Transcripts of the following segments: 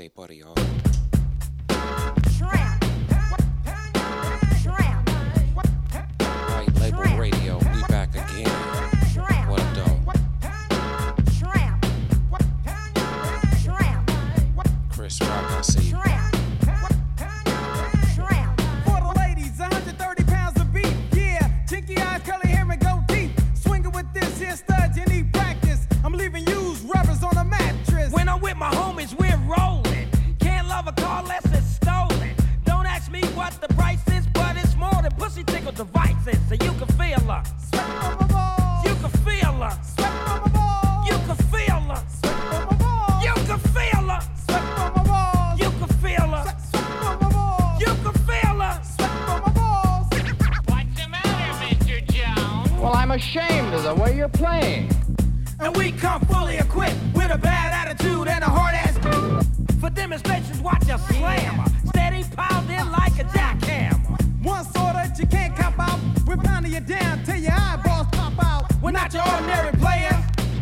DJ Buddy, y'all. Shrimp. Shrimp. White Label Radio, we back again. Shrimp. What a dog. Shrimp. Shrimp. Chris Rock, I see you. Shrimp. Shrimp. For the ladies, 130 pounds of beef, yeah. Chinky eyes, curly hair, and gold teeth. Swinging with this here stud, you need practice. I'm leaving used rubbers on a mattress. When I'm with my homies, we're rolling. Can't love a car unless it's stolen. Don't ask me what the price is, but it's more than pussy tickle devices. So you can feel her. Sweat on my balls. You can feel her. Sweat on my balls. You can feel her. Sweat on my balls. You can feel her. Sweat on my balls. You can feel her. Sweat on my balls. You can feel her. Sweat on my balls. What's the matter, Mr. Jones? Well, I'm ashamed of the way you're playing. And we come fully equipped with a bad attitude and a hard ass. For demonstrations, watch us slam. Steady pounding like a jackhammer. One sword that you can't cop out. We're pounding you down till your eyeballs pop out. We're not your ordinary player.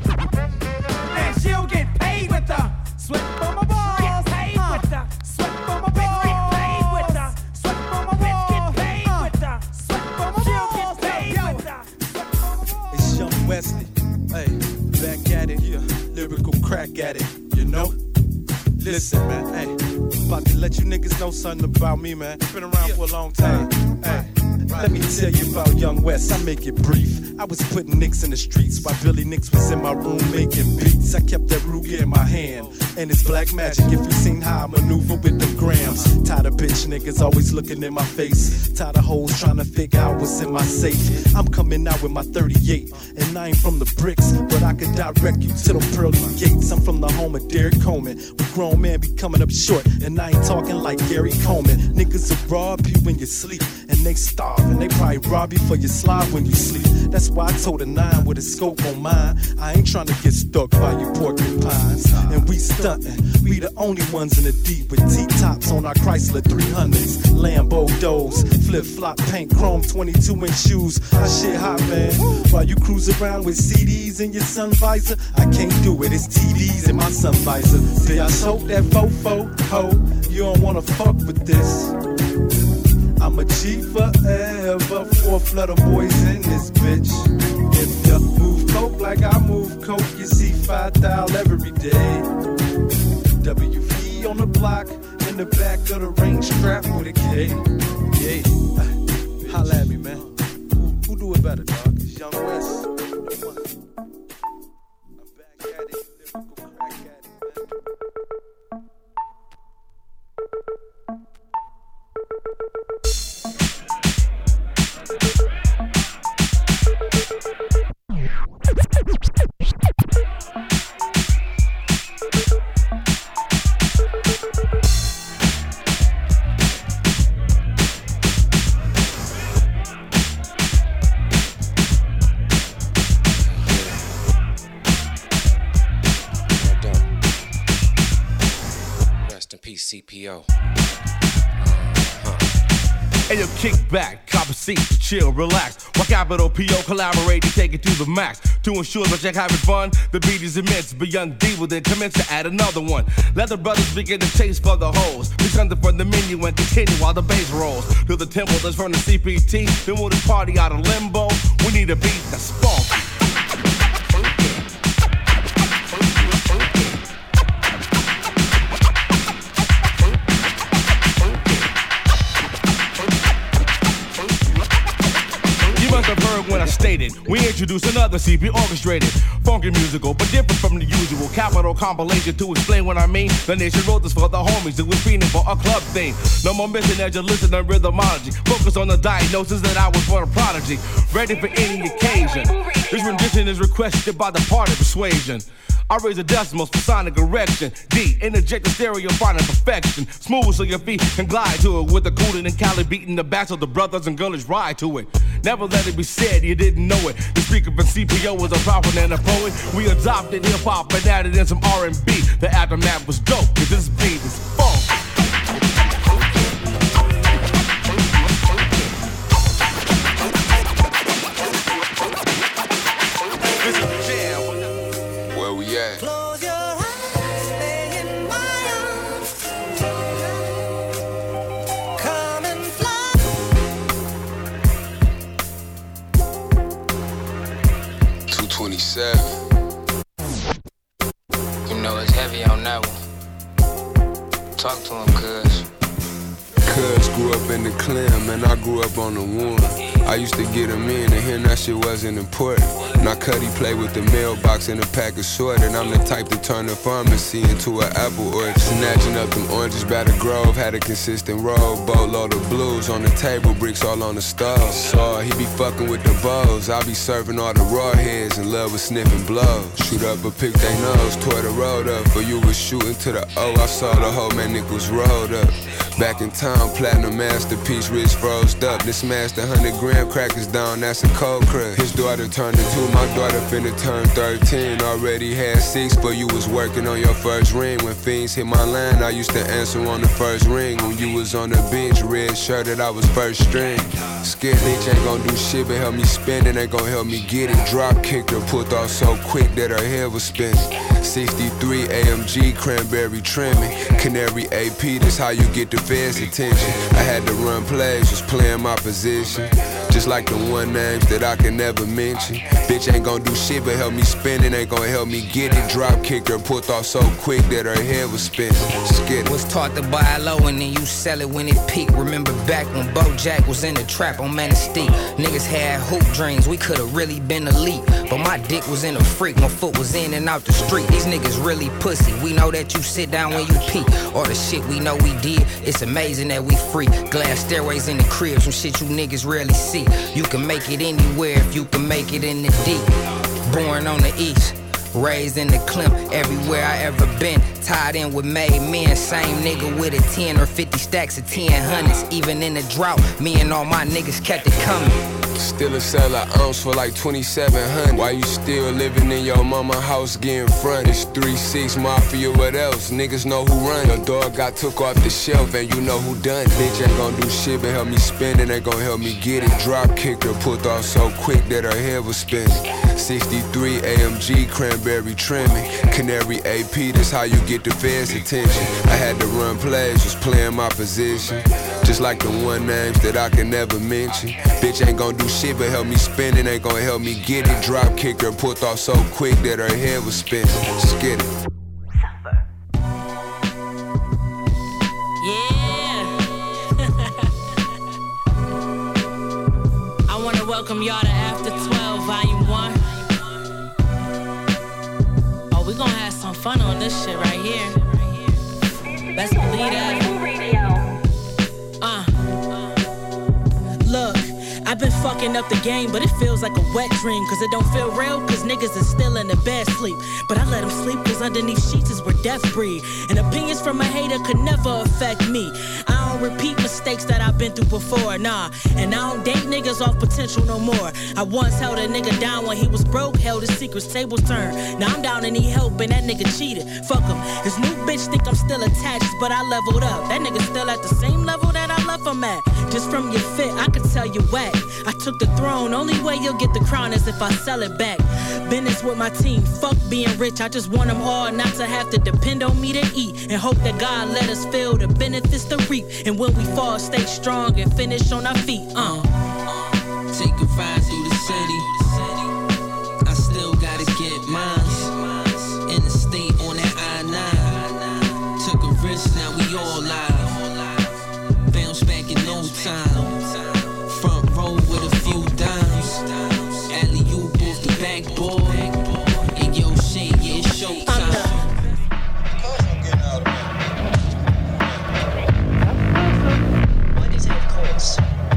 And she'll get paid with the Sweat on my balls. Get paid with the Sweat on my Bitch, get balls. paid with the Sweat on my Bitch, get balls. paid with the Sweat on my She'll balls. get paid Yo. with the Sweat on my balls. It's Young Wesley, hey, back at it, yeah, lyrical crack at it, you know? Listen, man, hey, about to let you niggas know something about me, man. Been around for a long time, hey. Let me tell you about Young West, I make it brief. I was putting nicks in the streets while Billy Nicks was in my room making beats. I kept that Ruger in my hand, and it's black magic if you seen how I maneuver with them grams. Tired of bitch niggas always looking in my face. Tired of hoes trying to figure out what's in my safe. I'm coming out with my 38, and I ain't from the bricks, but I can direct you to them pearly gates. I'm from the home of Derek Coleman, with grown men be coming up short, and I ain't talking like Gary Coleman. Niggas will rob you when you sleep, and they starve, and they probably rob you for your slide when you sleep. That's why I told a 9 with a scope on mine. I ain't trying to get stuck by you porcupines. And we stuntin', we the only ones in the deep with T-tops on our Chrysler 300s. Lambo doors, flip-flop paint, chrome 22-inch shoes. I shit hot, man. While you cruise around with CDs in your sun visor, I can't do it, it's TDs in my sun visor. See, I hope that fofo, ho, you don't wanna fuck with this. I'm a G forever, 4 flutter boys in this bitch. If you move coke like I move coke, you see 5,000 every day. WV on the block, in the back of the range strap with a K. Yeah, holla at me, man. Who do it better, dog? It's Young West. I'm back at it, lyrical crack at it, man. Rest in peace, CPO. Hey, yo, kick back, cop a seat, chill, relax. While Capital PO collaborate to take it to the max. To ensure that you're having fun, the beat is immense. But Young D will then commence to add another one. Let the brothers begin to taste for the hoes. We something from the menu and continue while the bass rolls. To the temple that's from the CPT. Then we'll this party out of limbo. We need a beat that's funky. When I stated, we introduce another CP orchestrated, funky musical, but different from the usual. Capital compilation to explain what I mean. The nation wrote this for the homies who was feeding for a club theme. No more missing as you listen to rhythmology. Focus on the diagnosis that I was born a prodigy, ready for any occasion. This rendition is requested by the party persuasion. I raise the decimals for sonic erection. D, interject the stereo, finding perfection. Smooth so your feet can glide to it. With the cooling and Cali beating the back so the brothers and girls ride to it. Never let it be said you didn't know it. The speaker from CPO was a prophet and a poet. We adopted hip-hop and added in some R&B. The aftermath was dope, cause this beat is funk. Where we at? Close your eyes, stay in my arms. 27. You know it's heavy on that one. Talk to him, cuz. Cuz grew up in the clam, and I grew up on the one. I used to get him in, and him that shit wasn't important. Now Cuddy play with the mailbox and a pack of sorted. I'm the type to turn the pharmacy into an apple orchard. Snatching up them oranges by the grove, had a consistent roll. Boatload of blues on the table, bricks all on the stove. So he be fucking with the bows, I be serving all the raw heads, in love with sniffing blows. Shoot up or pick they nose, tore the road up. For you was shooting to the O, I saw the whole man Nichols rolled up. Back in town, platinum masterpiece, wrist froze up. This smashed 100-gram crackers down, that's a cold crush. His daughter turned to 2, my daughter finna turn 13. Already had 6, but you was working on your first ring. When fiends hit my line, I used to answer on the first ring. When you was on the bench, red shirt that I was first string. Scared bitch ain't gon' do shit but help me spend it, ain't gon' help me get it. Drop kicked her, pulled off so quick that her head was spinning. 63 AMG, cranberry trimming. Canary AP, that's how you get the feds' attention. I had to run plays, was playing my position. Just like the one names that I can never mention. Bitch ain't gon' do shit but help me spin it, ain't gon' help me get it. Drop kicked her, pulled off so quick that her head was spinning. Skid Was taught to buy low and then you sell it when it peak. Remember back when Bojack was in the trap on Manistee. Niggas had hoop dreams, we could've really been elite. But my dick was in a freak, my foot was in and out the street. These niggas really pussy, we know that you sit down when you pee. All the shit we know we did, it's amazing that we free. Glass stairways in the crib, some shit you niggas rarely see. You can make it anywhere if you can make it in the deep. Born on the east, raised in the Clem, everywhere I ever been. Tied in with made men, same nigga with a 10 or 50 stacks of 1000s. Even in the drought, me and all my niggas kept it coming. Still a sell an ounce for like 2,700. Why you still living in your mama house getting front? It's 3-6 Mafia, what else? Niggas know who run. Your dog got took off the shelf and you know who done. Bitch ain't gon' do shit but help me spend it, ain't gon' help me get it. Drop kicked her, pulled off so quick that her head was spinning. 63 AMG, cranberry trimming. Canary AP, that's how you get the feds' attention. I had to run plays, was playing my position. Just like the one names that I can never mention. Bitch ain't gon' do shit but help me spin it, ain't gon' help me get it. Drop kicked her, pulled off so quick that her head was spinning. Skid it. I wanna welcome y'all to After 12, Volume 1. Oh, we gon' have some fun on this shit right here. Best believe that. Look, I've been fucking up the game, but it feels like a wet dream. Cause it don't feel real, cause niggas is still in the bed sleep. But I let them sleep cause underneath sheets is where death breed. And opinions from a hater could never affect me. I don't repeat mistakes that I've been through before, nah. And I don't date niggas off potential no more. I once held a nigga down when he was broke, held his secrets, tables turned. Now I'm down and need help and that nigga cheated. Fuck him. His new bitch think I'm still attached, but I leveled up. That nigga still at the same level that I left him at. Just from your fit, I could tell you whack. I took the throne, only way you'll get the crown is if I sell it back. Business with my team, fuck being rich. I just want them all not to have to depend on me to eat. And hope that God let us feel the benefits to reap. And when we fall, stay strong and finish on our feet. Take a ride through the city. I still gotta get mine. In the state on that I-9. Took a risk, now we all live. Bounce back in no time. Front row with a few dimes. Alley-oop off the backboard. And yo shit, yeah, it's showtime. What is headquarters?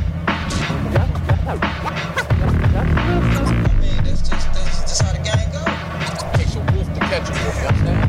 I mean, that's how the game goes. It takes a wolf to catch a wolf, you understand?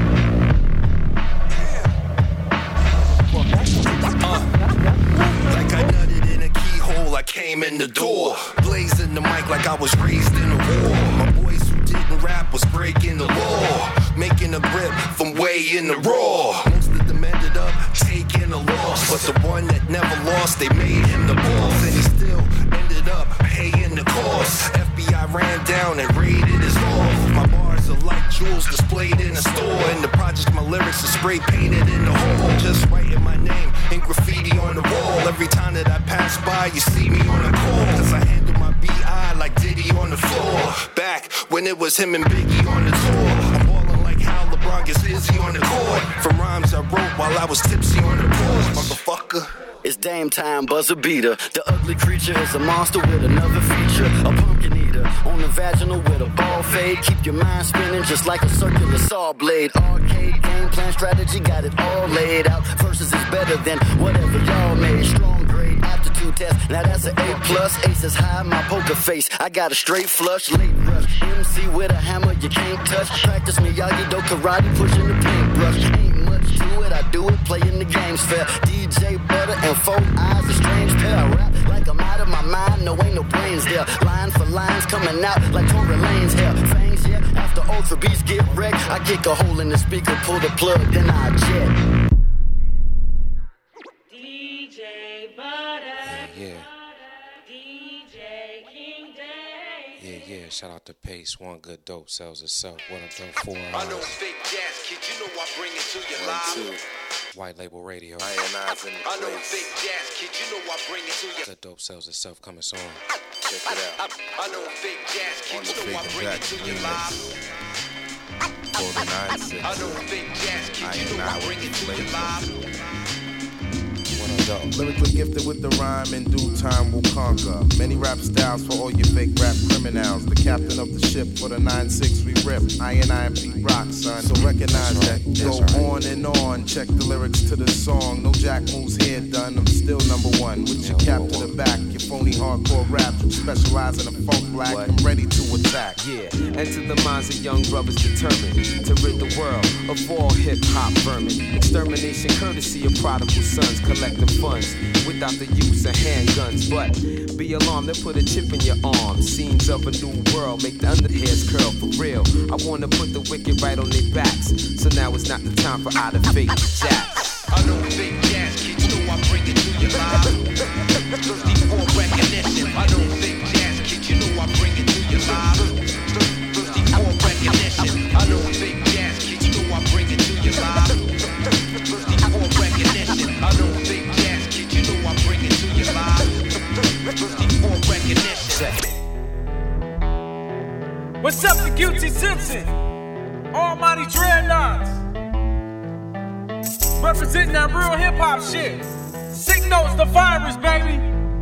Like I nutted in a keyhole, I came in the door. Blazing the mic like I was raised in a war. My boys who didn't rap was breaking the law. Making a grip from way in the raw. Most of them ended up taking a loss. But the one that never lost, they made him the boss. And he still ended up paying the cost. FBI ran down and raided his loft. My bars are like jewels displayed in a store. In the project, my lyrics are spray painted in the hole. Just writing my name in graffiti on the wall. Every time that I pass by, you see me on a call. Cause I handle my BI like Diddy on on the floor. Back when it was him and Biggie on the tour. I'm ballin' like how LeBron gets Izzy on the court. From rhymes I wrote while I was tipsy on the porch, motherfucker. It's Dame time, buzzer beater. The ugly creature is a monster with another feature. A pumpkin eater on the vaginal with a ball fade. Keep your mind spinning just like a circular saw blade. Arcade game plan strategy, got it all laid out. Versus is better than whatever y'all made. Strong grade aptitude test, now that's an A+. Ace is high, my poker face. I got a straight flush, late rush. MC with a hammer, you can't touch. Practice Miyagi-Do karate, pushing the paintbrush. Ain't much to it, I do it, playing the games fair. DJ Butter and 4 eyes, a strange pair. I rap like I'm out of my mind, no ain't no brains there. Line for lines coming out like Tory Lane's hair. Fangs, yeah, after Ultra Beats get wrecked, I kick a hole in the speaker, pull the plug, then I jet. DJ Butter. Yeah. DJ King Day. Yeah. Shout out to Pace. One good dope sells itself. What I've done 4 I know hours. fake gas, kid, you know I bring it to you live. White Label Radio. I know fake gas, kid, you know I bring it to you. The dope sells itself coming soon. Check it out. I know fake gas, kid, you know I bring it to you live. I know fake gas, kid, you know I bring it to you live. Lyrically gifted with the rhyme, in due time will conquer. Many rap styles for all your fake rap criminals. The captain of the ship for the 9-6 we rip. I and Pete Rock, son. So recognize that. Go on and on. Check the lyrics to the song. No jack moves here done. I'm still number one. With your cap to the back. Your phony hardcore rap. Specialize in the funk black. I'm ready to attack. Yeah, and to the minds of young brothers determined to rid the world of all hip-hop vermin. Extermination courtesy of prodigal sons. Collective funds without the use of handguns. But be alarmed, they put a chip in your arm. Scenes of a new world make the underhairs curl for real. I wanna put the wicked right on their backs. So now it's not the time for out of fake jacks. I know fake gas, kid, you know I bring it to you live. Thirsty for recognition. I know fake gas, kid, you know I bring it to you live. Thirsty for recognition. I know fake gas, kid, you know I bring it to you live. Thirsty for recognition. I know fake gas, kid, you know I bring it to you live. Thirsty for recognition. What's up to Guilty Simpson? Almighty Dreadnoughts. Representing that real hip hop shit. Signals the virus, baby.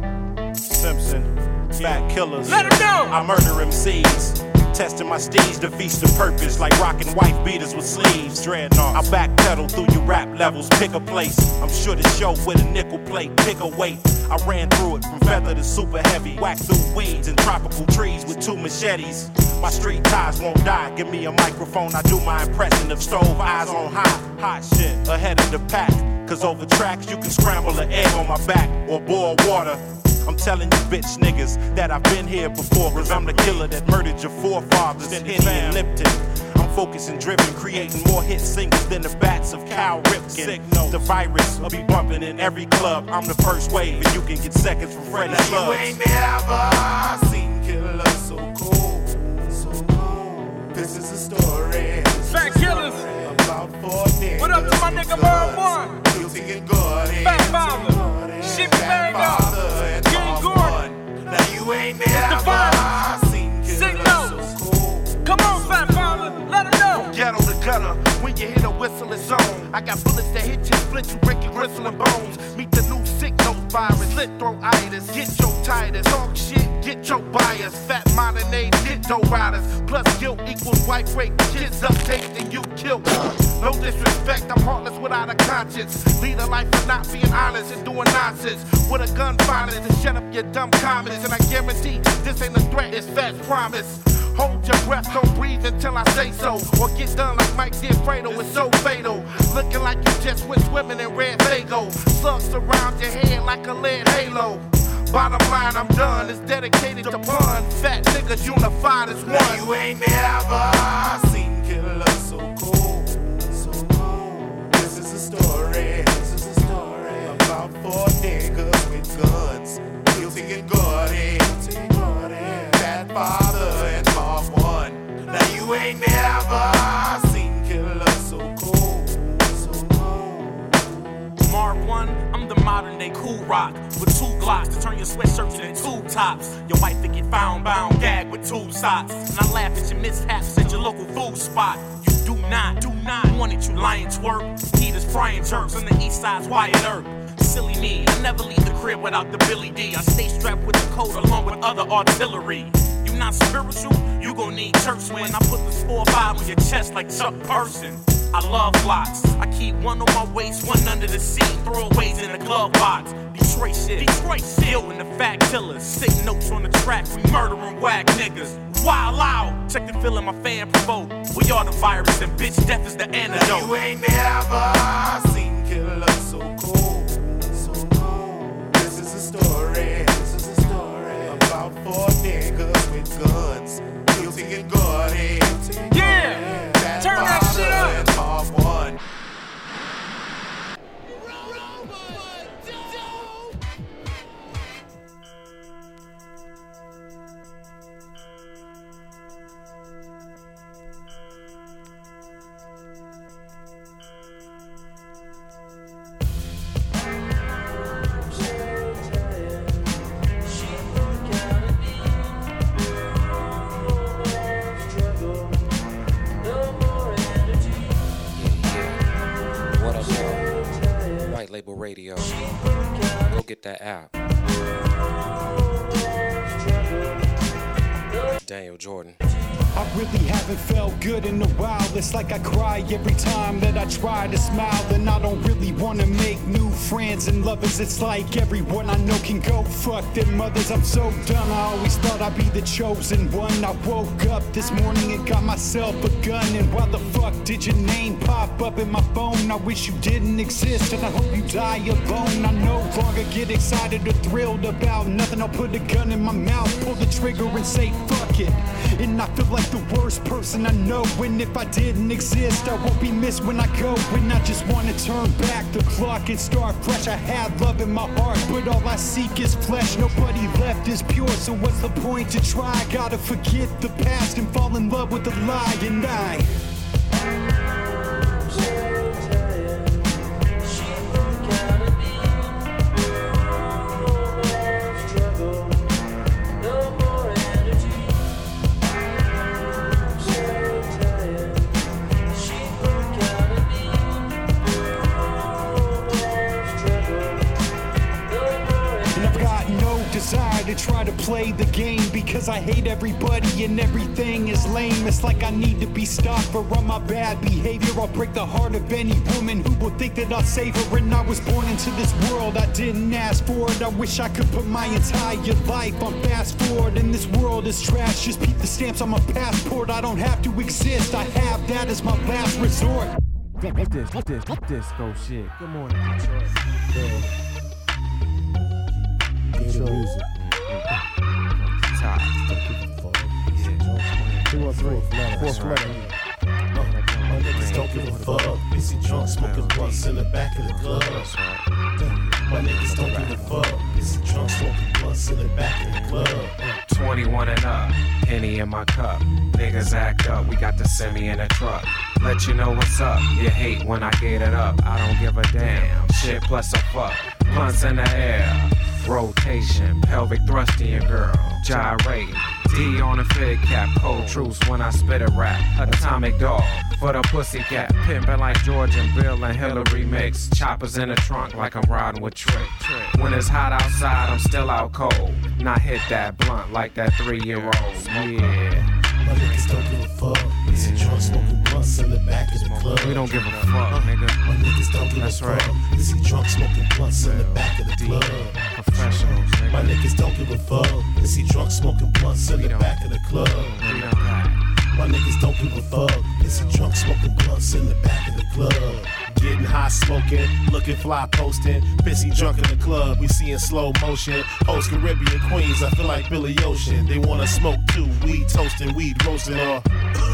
Simpson, fat killers. Let 'em know. I murder MCs. Testing my steeds defeats the purpose like rocking wife beaters with sleeves. Dreadnoughts. I backpedal through your rap levels, pick a place. I'm sure to show with a nickel plate, pick a weight. I ran through it from feather to super heavy. Whack through weeds and tropical trees with 2 machetes. My street ties won't die. Give me a microphone, I do my impression of stove eyes on high. Hot shit ahead of the pack. Cause over tracks you can scramble an egg on my back or boil water. I'm telling you bitch niggas that I've been here before. Cause I'm the killer that murdered your forefathers in Henny and Lipton. I'm focused and driven, creating more hit singles than the bats of Cal Ripken. Signal. The virus will be bumping in every club. I'm the first wave and you can get seconds from Freddie Slugs. You ain't never seen killers so cool, so cool. This is a story. Fat killers. About 4 niggas. What up to my nigga Bird One? Guilty and Gordy. Fat Father. Shit Mango. King Gordon. Now you ain't never seen killers so cool. Come on, Fat Father. Let 'em know. Ghetto to gutter. When you hit a whistle, it's on. I got bullets that hit you, split you, break your gristle and bones. Meet the new sick nose virus, slit throat itis. Get your Titus, talk shit, get your bias. Fat modern age, ditto riders. Plus guilt equals wife rape. Kids up tasting you killed. No disrespect, I'm heartless without a conscience. Lead a life of not being honest and doing nonsense. With a gun violence to shut up your dumb comments. And I guarantee this ain't a threat, it's Fat's promise. Hold your breath, don't breathe until I say so. Or get done like Mike did Fredo, it's so fatal. Looking like you just went swimming in red Fago. Slugs surround your head like a lead halo. Bottom line, I'm done, it's dedicated to pun. Fat niggas unified as one. Now you ain't never seen killers so cool, so cool. This is a story, about 4 niggas with guns. Guilty and Gordy, Fat Father and Mark One. Now you ain't never seen killers so cool, so cool. Mark One, I'm the modern day cool rock with 2 Glocks to turn your sweatshirt into 2 tops. Your wife to get found bound, gagged with 2 socks. And I laugh at your mishaps at your local food spot. You do not want it, you lying twerp. Peter's frying jerks on the east side's Wyatt Earp. Silly me, I never leave the crib without the Billy D. I stay strapped with the coat along with other artillery. You not spiritual, you gon' need church when I put this 4-5 on your chest like Chuck Person. I love blocks. I keep one on my waist, one under the seat, throwaways in the glove box. Detroit shit, Hill and the fat killers. Sick notes on the track, we murdering whack niggas. Wild out, check the feeling my fan provoke. We are the virus and bitch death is the antidote. You ain't never seen killers so cold. This is a story about 4 niggas with guns. Guilty and gaudy. Yeah, turn that shit up. And Mark 1. Label Radio. Go get that app. Daniel Jordan. I really haven't felt good in a while. It's like I cry every time that I try to smile. And I don't really want to make new friends and lovers. It's like everyone I know can go fuck their mothers. I'm so done. I always thought I'd be the chosen one. I woke up this morning and got myself a gun. And why the fuck did your name pop up in my phone? I wish you didn't exist and I hope you die alone. I no longer get excited or thrilled about nothing. I'll put a gun in my mouth, pull the trigger and say fuck it. And I feel like the worst person I know. And if I didn't exist, I won't be missed when I go. And I just wanna turn back the clock and start fresh. I had love in my heart, but all I seek is flesh. Nobody left is pure, so what's the point to try? Gotta forget the past and fall in love with the lie. And I to try to play the game because I hate everybody and everything is lame. It's like I need to be stopped for all my bad behavior. I'll break the heart of any woman who will think that I'll save her. And I was born into this world, I didn't ask for it. I wish I could put my entire life on fast forward. And this world is trash, just peep the stamps on my passport. I don't have to exist, I have that as my last resort. Disco shit. Good morning, Detroit. Detroit music. Top. 213. Fourth letter. My niggas don't give a fuck. Busy drunk smoking blunts in the back of the club. My niggas don't give a fuck. Busy drunk smoking blunts in the back of the club. 21 and up, Henny in my cup. Niggas act up, we got the semi in a truck. Let you know what's up, you hate when I get it up. I don't give a damn, shit plus a fuck. Blunts in the air, rotation, pelvic thrust in your girl. Gyrate, D on the fig cap, cold truce when I spit a rap. Atomic dog, for the pussycat. Pimpin' like George and Bill and Hillary mix. Choppers in the trunk like I'm riding with Trick. When it's hot outside, I'm still out cold. Not hit that blunt like that 3-year-old, yeah. My niggas don't give a fuck. Busy drunk smoking blunts in the back of the club. We don't give a fuck, nigga. My niggas don't give a fuck. Busy drunk smoking blunts in the back of the club. Professionals, nigga. My niggas don't give a fuck. Busy drunk smoking blunts in the back of the club. My niggas don't give a fuck. Busy drunk smoking blunts in the back of the club. Getting high smoking, looking fly posting. Busy drunk in the club, we see in slow motion. Host Caribbean queens, I feel like Billy Ocean. They wanna smoke too, weed toasting, weed roasting, or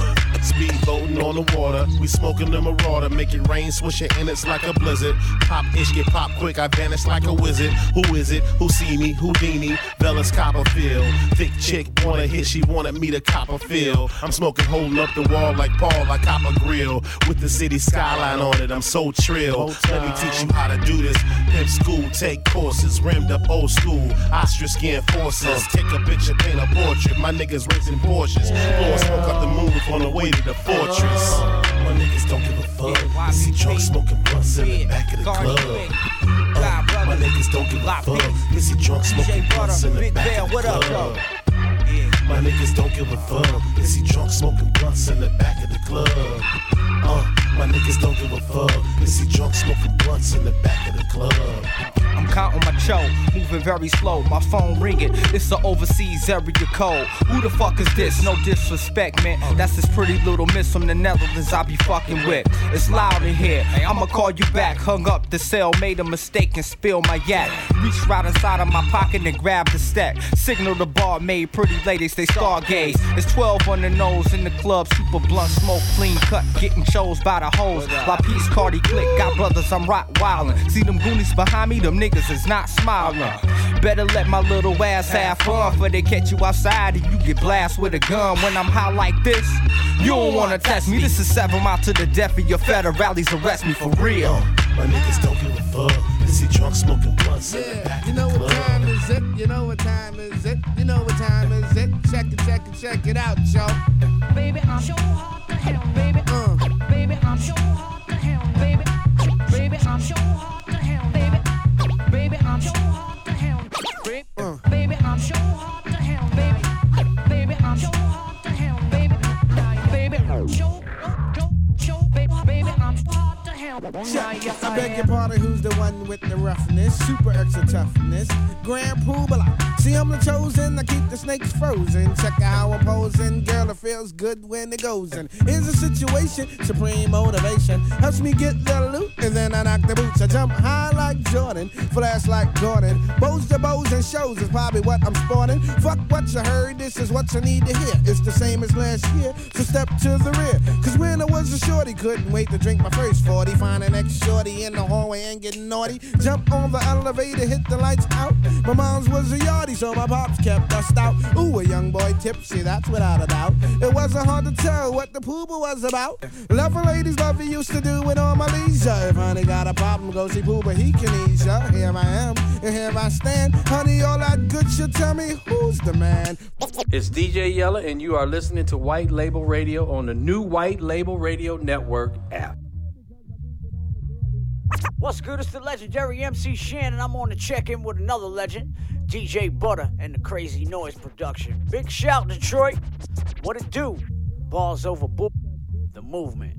Speedboating on the water, we smoking the Marauder, make it rain, swish it, and it's like a blizzard. Pop ish, get pop quick, I vanish like a wizard. Who is it? Who see me? Houdini, Velas Copperfield. Thick chick wanna hit, she wanted me to Copperfield. I'm smoking, holding up the wall like Paul, like Copper Grill. With the city skyline on it, I'm so trill. Let me teach you how to do this. Pimp school, take courses, rimmed up old school. Ostrich skin forces, take a picture, paint a portrait. My niggas racing Porsches, blowing smoke up the moon on the way to the fortress. My niggas don't give a fuck. I see drunks smoking blunts in the back of the club. My niggas don't give a fuck. You see drunks smoking blunts in the back of the club. My niggas don't give a fuck. You see drunks smoking blunts in the back of the club. My niggas don't give a fuck. You see drunks smoking blunts in the back of the club. I'm counting my cho, moving very slow. My phone ringing, it's an overseas area code. Who the fuck is this? No disrespect, man. That's this pretty little miss from the Netherlands I be fucking with. It's loud in here, I'ma call you back. Hung up the cell, made a mistake and spilled my yak. Reached right inside of my pocket and grabbed the stack. Signal the bar, made pretty ladies, they stargaze. It's 12 on the nose in the club, super blunt, smoke, clean cut, getting chose by the hoes. La Peace, Cardi, Click, got brothers, I'm rock wildin'. See them Goonies behind me, them niggas is not smiling. Better let my little ass have fun, for they catch you outside and you get blasted with a gun. When I'm high like this, you don't wanna test me. This is 7 Mile to the death of your federales, arrest me for real. My niggas don't give a fuck. You see drunk smoking blunts in the back of the club. You know what time is it? You know what time is it? You know what time is it? Check it out, y'all. Baby, I'm so hard to hell, baby. Baby, I'm so hard to hell, baby. Baby, I'm so hard to hell, baby. Baby, I'm so hard to hell, baby. Baby, I'm so hard to hell, baby. Baby, I'm so hard to hell, baby. Baby, baby, I'm so hard to hell. I beg your pardon, who's the one with the roughness? Super extra toughness. Grand Poobala. See, I'm the chosen, I keep the snakes frozen. Check out how I'm posing, girl, it feels good when it goes in. Here's a situation, supreme motivation. Helps me get the loot, and then I knock the boots. I jump high like Jordan, flash like Gordon. Bows to bows and shows is probably what I'm sporting. Fuck what you heard, this is what you need to hear. It's the same as last year, so step to the rear. Cause when I was a shorty, couldn't wait to drink my first 40. Find an ex-shorty in the hallway and get naughty. Jump on the elevator, hit the lights out. My mom's was a yardie, so my pops kept us stout. Ooh, a young boy tipsy, that's without a doubt. It wasn't hard to tell what the pooba was about. Loving ladies, love you used to do it on my leisure. If honey got a problem, go see pooba, he can ease ya. Here I am, and here I stand. Honey, all that good shit, tell me who's the man. It's DJ Yella, and you are listening to White Label Radio on the new White Label Radio Network app. What's good? It's the legendary MC Shan, and I'm on the check-in with another legend, DJ Butter and the Crazy Noise Production. Big shout, Detroit. What it do? Balls over book. The movement.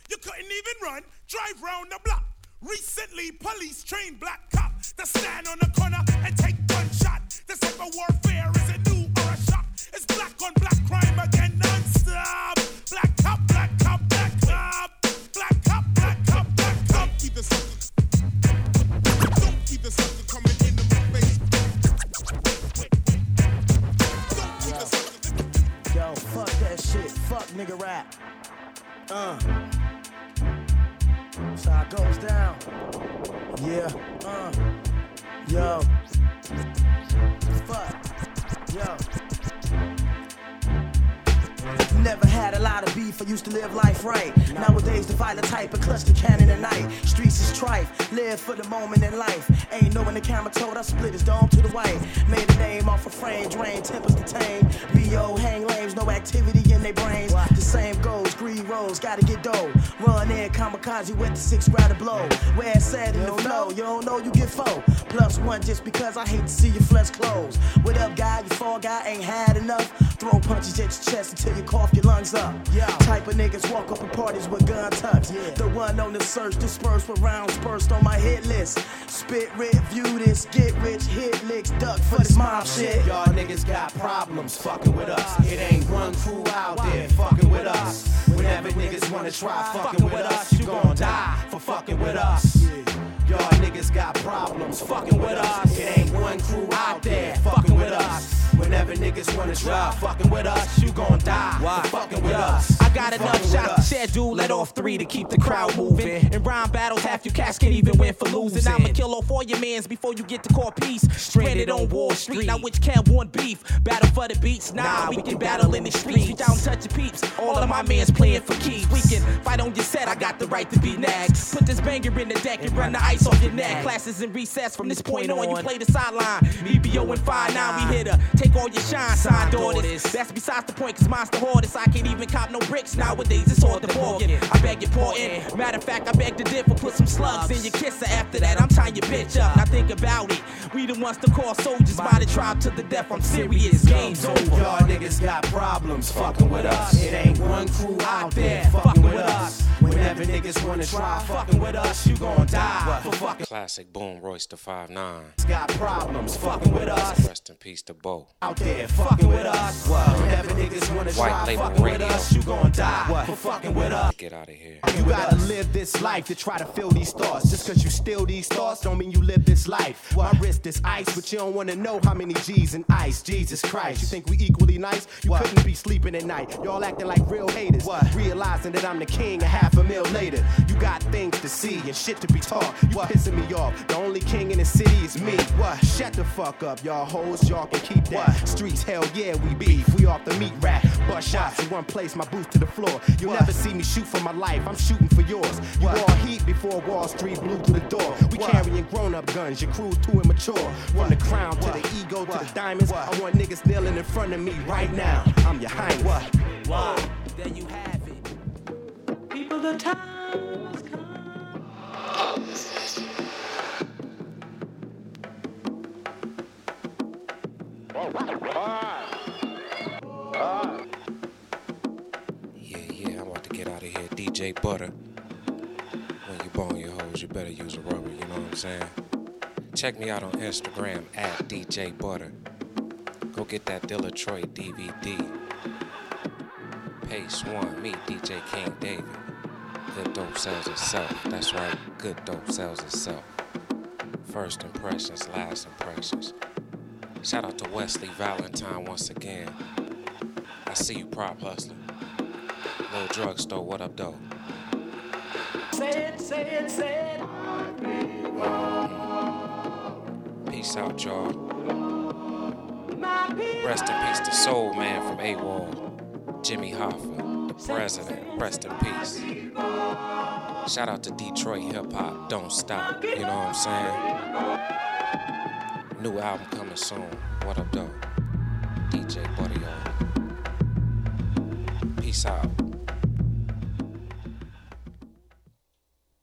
You couldn't even run, drive round the block. Recently, police trained black cops that stand on the corner and take gunshot. This type of warfare is a new or a shock. It's black on black crime again non-stop. Black cop, black cop, black cop. Black cop, black cop, black cop. Don't keep the sucker. Don't keep the sucker coming into my face. Don't keep the sucker. Yo, fuck that shit. Fuck nigga rap. That's how it goes down. Yeah. Yo. Fuck. Yo. Never had a lot of beef, I used to live life right. Nowadays the violent type of clutch the cannon at night. Streets is trife, live for the moment in life. Ain't knowing the camera told I split his dome to the white. Made a name off a frame, drain, tempers detained. B.O. hang lames, no activity in their brains. The same goes, greed rolls, gotta get dough. Run in, kamikaze with the 6 grad to blow. Where it's said, you don't know, you don't know, you get 4. +1 just because I hate to see your flesh close. What up, guy? You fall guy, ain't had enough. Throw punches at your chest until you cough your lungs up. Yeah. Type of niggas walk up in parties with gun tucks. Yeah. The one on the search, dispersed with rounds burst on my hit list. Spit, review this, get rich, hit licks, duck for this mob shit. Y'all niggas got problems fucking with us. It ain't one crew out there fucking with us. Whenever niggas wanna try fucking with us, you gon' die for fucking with us. Y'all niggas got problems fucking with us. It ain't one crew out there fucking with us. Whenever niggas wanna try fucking with us, you gon' die for fucking with us. I got enough shots to schedule, let off 3 to keep the crowd moving. In rhyme battles, half your cats can't even win for losing. I'ma kill off all your mans before you get to call peace. Stranded on Wall Street, now which camp want beef? Battle for the beats, nah, we can battle in the streets. Reach out and touch your peeps, all of my mans playing for keeps. We can fight on your set, I got the right to be nagged. Put this banger in the deck and run the ice off your neck. Classes in recess, from this point on, you play the sideline. EBO and 5-9, we hit her. Take all your shine, sign daughters. That's besides the point, cause mine's the hardest. I can't even cop no bricks nowadays, it's hard to bargain. I beg your pardon. Matter of fact, I beg to differ. Put some slugs in your kisser. After that, I'm tying your bitch up. Now think about it. We the ones to call soldiers by the tribe to the death. I'm serious, game's over. Y'all niggas got problems fucking with us. It ain't one crew out there fucking with us. Whenever niggas wanna try fucking with us, you gon' die for fucking. Classic Boom Royce the 5'9". Got problems fucking with us. Rest in peace to Bo. Out there fucking with us. Whenever niggas wanna try fucking with us, you gon' die for fucking with us. Get out of here. You gotta live this life to try to fill these thoughts. Just cause you steal these thoughts don't mean you live this life. My wrist is ice, but you don't wanna know how many G's in ice. Jesus Christ, you think we equally nice? You couldn't be sleeping at night. Y'all acting like real haters. Realizing that I'm the king a $500,000 later. You got things to see and shit to be taught. You pissing me off. The only king in the city is me. Shut the fuck up, y'all hoes. Y'all can keep that. Streets, hell yeah, we beef. We off the meat rack. Bust shots in one place, my boots to the floor. You'll never see me shoot for my life. I'm shooting for yours. You all heat before Wall Street blew through the door. We carrying grown-up guns. Your crew's too immature. From the crown to the ego to the diamonds. I want niggas kneeling in front of me right now. I'm your highness. There you have it. People, the time has come. Yeah, I'm about to get out of here. DJ Butter. When you bone your hoes, you better use a rubber, you know what I'm saying? Check me out on Instagram at DJ Butter. Go get that Dilla Troy DVD. Pace 1, me, DJ King David. Good dope sells itself. That's right, good dope sells itself. First impressions, last impressions. Shout out to Wesley Valentine once again. I see you, prop hustler. Little drugstore, what up, though? Say it. Peace out, y'all. Rest in peace to Soul Man from AWOL. Jimmy Hoffa, the president. Rest in peace. Shout out to Detroit Hip Hop, Don't Stop. You know what I'm saying? New album coming soon. What up, though? DJ Buddy, y'all. Peace out.